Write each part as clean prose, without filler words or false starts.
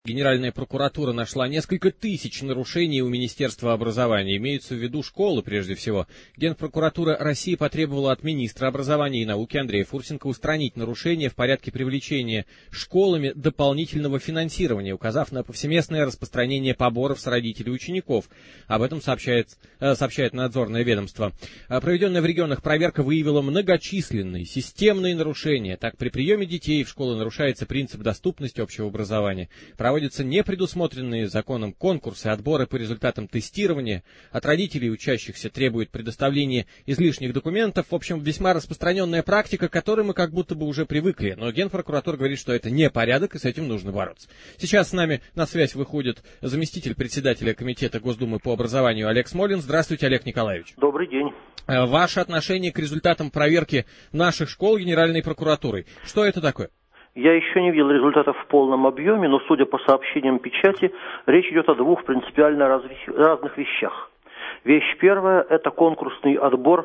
Генеральная прокуратура нашла несколько тысяч нарушений у Министерства образования. Имеются в виду школы, прежде всего. Генпрокуратура России потребовала от министра образования и науки Андрея Фурсенко устранить нарушения в порядке привлечения школами дополнительного финансирования, указав на повсеместное распространение поборов с родителей учеников. Об этом сообщает надзорное ведомство. Проведенная в регионах проверка выявила многочисленные системные нарушения. Так, при приеме детей в школы нарушается принцип доступности общего образования. Проводятся непредусмотренные законом конкурсы, отборы по результатам тестирования. От родителей учащихся требуют предоставления излишних документов. В общем, весьма распространенная практика, к которой мы как будто бы уже привыкли. Но Генпрокуратура говорит, что это не порядок, и с этим нужно бороться. Сейчас с нами на связь выходит заместитель председателя Комитета Госдумы по образованию Олег Смолин. Здравствуйте, Олег Николаевич. Добрый день. Ваше отношение к результатам проверки наших школ Генеральной прокуратурой. Что это такое? Я еще не видел результатов в полном объеме, но, судя по сообщениям печати, речь идет о двух принципиально разных вещах. Вещь первая – это конкурсный отбор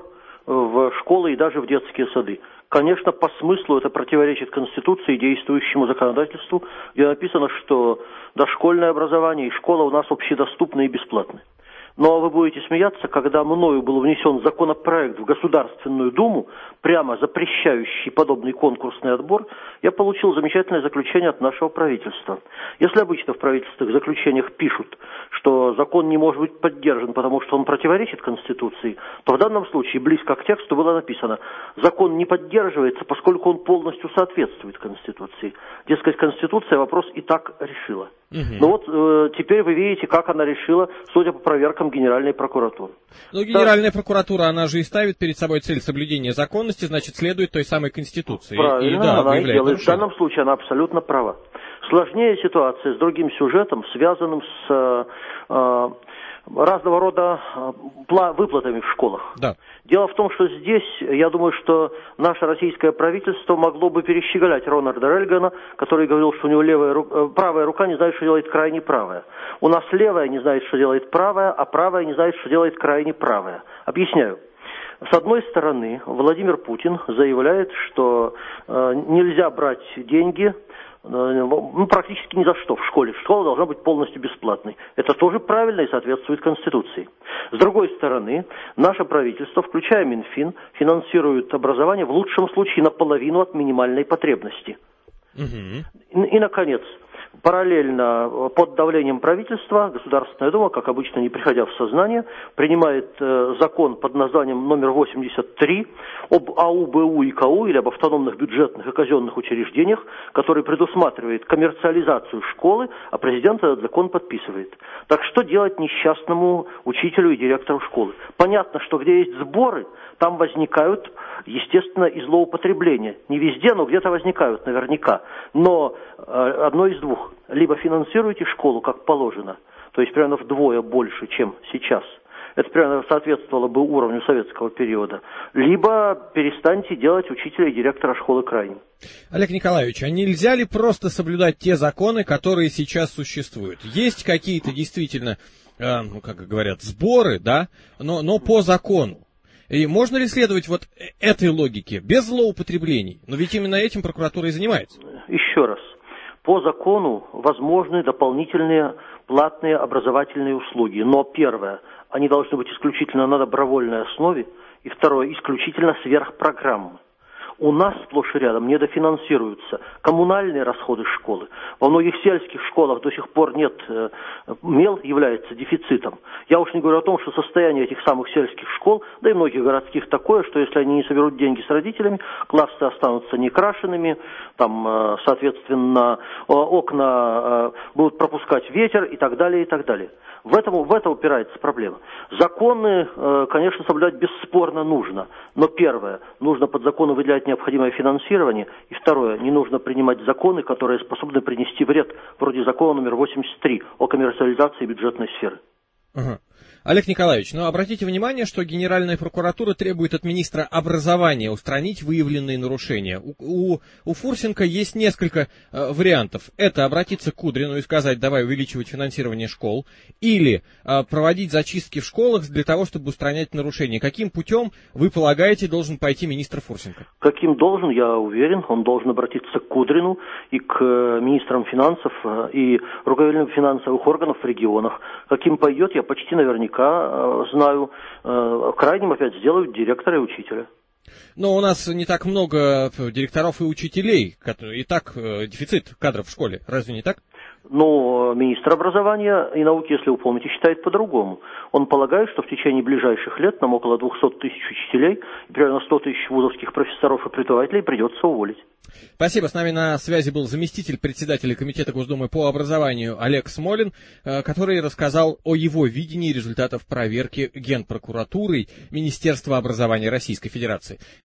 в школы и даже в детские сады. Конечно, по смыслу это противоречит Конституции и действующему законодательству, где написано, что дошкольное образование и школа у нас общедоступны и бесплатны. Но вы будете смеяться, когда мною был внесен законопроект в Государственную Думу, прямо запрещающий подобный конкурсный отбор, я получил замечательное заключение от нашего правительства. Если обычно в правительственных заключениях пишут, что закон не может быть поддержан, потому что он противоречит Конституции, то в данном случае близко к тексту было написано: закон не поддерживается, поскольку он полностью соответствует Конституции. Дескать, Конституция вопрос и так решила. Ну вот теперь вы видите, как она решила, судя по проверкам Генеральной прокуратуры. Ну, Генеральная прокуратура, она же и ставит перед собой цель соблюдения законности, значит, следует той самой Конституции. Правильно, да, она и делает. В данном случае она абсолютно права. Сложнее ситуация с другим сюжетом, связанным с разного рода выплатами в школах. Да. Дело в том, что здесь, я думаю, что наше российское правительство могло бы перещеголять Рональда Рейгана, который говорил, что у него правая рука не знает, что делает крайне правая. У нас левая не знает, что делает правая, а правая не знает, что делает крайне правая. Объясняю. С одной стороны, Владимир Путин заявляет, что нельзя брать деньги практически ни за что в школе. Школа должна быть полностью бесплатной. Это тоже правильно и соответствует Конституции. С другой стороны, наше правительство, включая Минфин, финансирует образование в лучшем случае наполовину от минимальной потребности. И, наконец, параллельно под давлением правительства Государственная Дума, как обычно не приходя в сознание, принимает закон под названием номер 83 об АУБУ и КАУ, или об автономных бюджетных и казенных учреждениях, который предусматривает коммерциализацию школы, а президент этот закон подписывает. Так что делать несчастному учителю и директору школы? Понятно, что где есть сборы, там возникают, естественно, и злоупотребления. Не везде, но где-то возникают наверняка. Но одно из двух. Либо финансируйте школу как положено, то есть примерно вдвое больше, чем сейчас. Это примерно соответствовало бы уровню советского периода. Либо перестаньте делать учителя и директора школы крайним. Олег Николаевич, а нельзя ли просто соблюдать те законы, которые сейчас существуют? Есть какие-то действительно, как говорят, сборы, да, но по закону. И можно ли следовать вот этой логике, без злоупотреблений? Но ведь именно этим прокуратура и занимается. Еще раз. По закону возможны дополнительные платные образовательные услуги. Но первое, они должны быть исключительно на добровольной основе. И второе, исключительно сверхпрограммы. У нас сплошь и рядом недофинансируются коммунальные расходы школы. Во многих сельских школах до сих пор нет, мел является дефицитом. Я уж не говорю о том, что состояние этих самых сельских школ, да и многих городских такое, что если они не соберут деньги с родителями, классы останутся некрашенными, там, соответственно, окна будут пропускать ветер и так далее, и так далее. В это упирается проблема. Законы, конечно, соблюдать бесспорно нужно. Но первое, нужно под законы выделять необходимое финансирование. И второе, не нужно принимать законы, которые способны принести вред, вроде закона номер 83 о коммерциализации бюджетной сферы. Олег Николаевич, обратите внимание, что Генеральная прокуратура требует от министра образования устранить выявленные нарушения. У Фурсенко есть несколько вариантов. Это обратиться к Кудрину и сказать: давай увеличивать финансирование школ, или проводить зачистки в школах для того, чтобы устранять нарушения. Каким путем, вы полагаете, должен пойти министр Фурсенко? Каким должен, я уверен, он должен обратиться к Кудрину и к министрам финансов и руководителям финансовых органов в регионах. Каким пойдет, я почти наверняка знаю. Крайним опять сделают директора и учителя. Но у нас не так много директоров и учителей, и так дефицит кадров в школе. Разве не так? Но министр образования и науки, если вы помните, считает по-другому. Он полагает, что в течение ближайших лет нам около 200 тысяч учителей и примерно 100 тысяч вузовских профессоров и преподавателей придется уволить. Спасибо. С нами на связи был заместитель председателя Комитета Госдумы по образованию Олег Смолин, который рассказал о его видении результатов проверки Генпрокуратурой Министерства образования Российской Федерации.